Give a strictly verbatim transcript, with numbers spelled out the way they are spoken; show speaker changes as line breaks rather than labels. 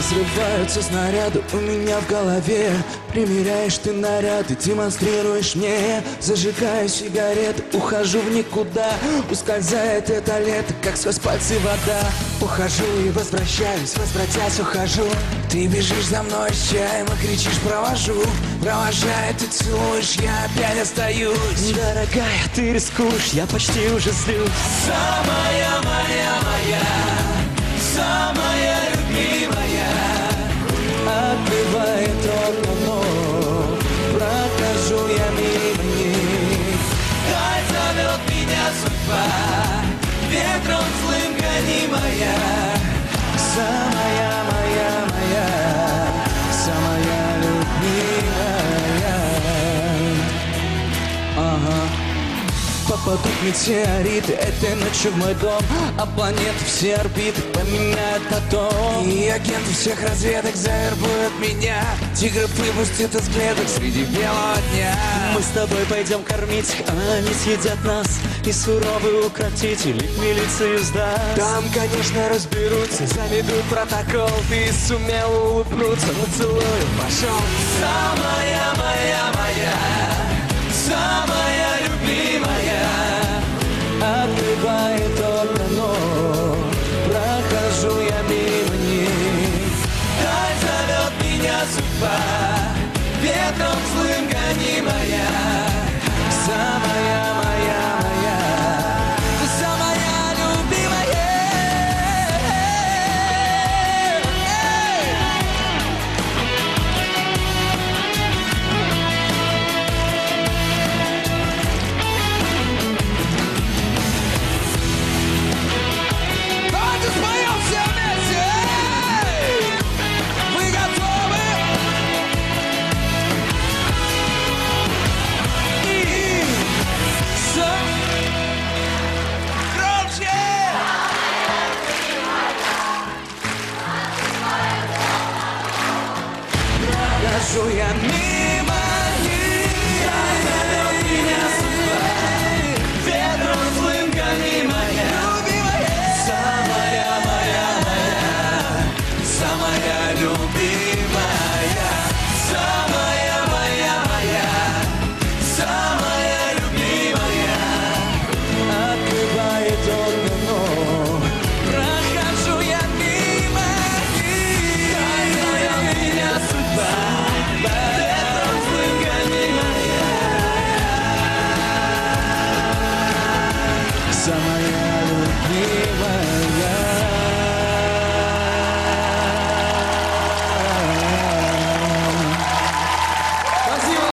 Взрываются снаряды у меня в голове. Примеряешь ты наряд и демонстрируешь мне. Зажигаю сигареты, ухожу в никуда. Ускользает это лето, как сквозь пальцы вода. Ухожу и возвращаюсь, возвратясь ухожу. Ты бежишь за мной с чаем и кричишь провожу. Провожая, ты целуешь, я опять остаюсь.
Дорогая, ты рискуешь, я почти уже злюсь.
Самая моя, моя, самая любимая, открывает окно, прохожу я мимо них. Даль зовет меня судьба, ветром злым гонимая. Самая моя, моя, самая любимая. Ага. Попадут метеориты этой ночью в мой дом, а планеты все орбиты поменяют потом. И агенты всех разведок завербуют меня. Тигры выпустят из клеток среди белого дня.
Мы с тобой пойдем кормить, а они съедят нас. И суровый укротитель их милицию сдаст.
Там, конечно, разберутся, заведут протокол. Ты сумел улыбнуться, ну целую, пошел. Самая моя, моя, самая любимая, открывает окно, прохожу я мимо них. Даль зовет меня судьба, ветром злым гонимая. Самая